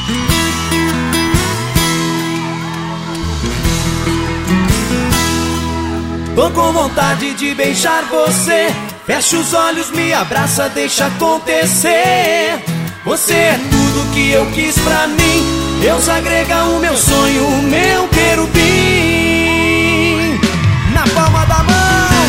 Tô com vontade de beijar você. Fecha os olhos, me abraça, deixa acontecer. Você é tudo que eu quis pra mim. Deus agrega o meu sonho, o meu querubim. Na palma da mão.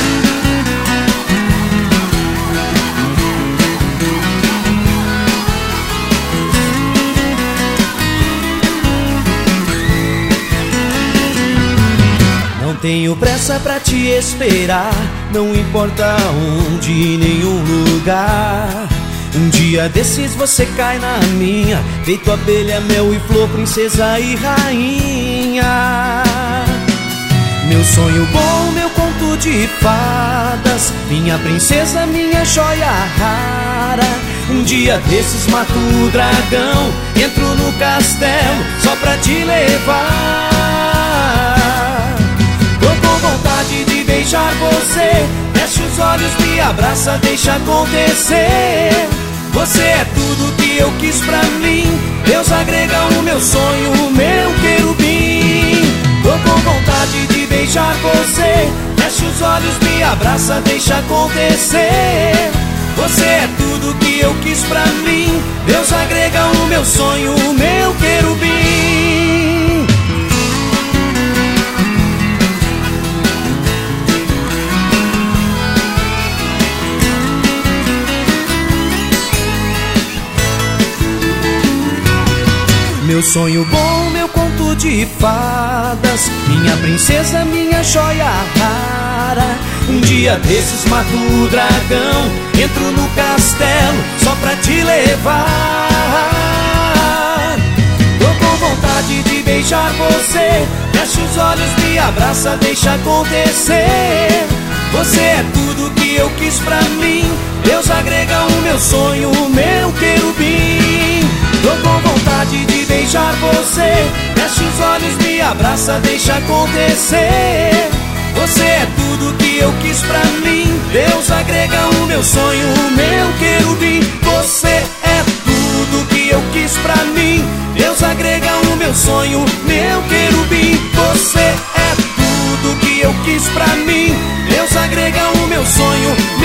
Não tenho pressa pra te esperar, não importa onde, nenhum lugar. Um dia desses você cai na minha, feito abelha, mel e flor, princesa e rainha. Meu sonho bom, meu conto de fadas, minha princesa, minha joia rara. Um dia desses mato o dragão, entro no castelo só pra te levar. Vontade de beijar você. Fecha os olhos, me abraça, deixa acontecer. Você é tudo que eu quis pra mim. Deus agrega o meu sonho, o meu querubim. Tô com vontade de beijar você. Fecha os olhos, me abraça, deixa acontecer. Você é tudo que eu quis pra mim. Deus agrega o meu sonho, o meu querubim. Meu sonho bom, meu conto de fadas, minha princesa, minha joia rara. Um dia desses mato o dragão, entro no castelo só pra te levar. Tô com vontade de beijar você. Fecha os olhos, me abraça, deixa acontecer. Você é tudo que eu quis pra mim. Deus agrega o meu sonho, o meu querubim. Tô com vontade de beijar você. Fecha os olhos, me abraça, deixa acontecer. Você é tudo que eu quis pra mim. Deus agrega o meu sonho, o meu querubim. Você é tudo que eu quis pra mim. Deus agrega o meu sonho, meu querubim. Você é tudo que eu quis pra mim. Deus agrega o meu sonho,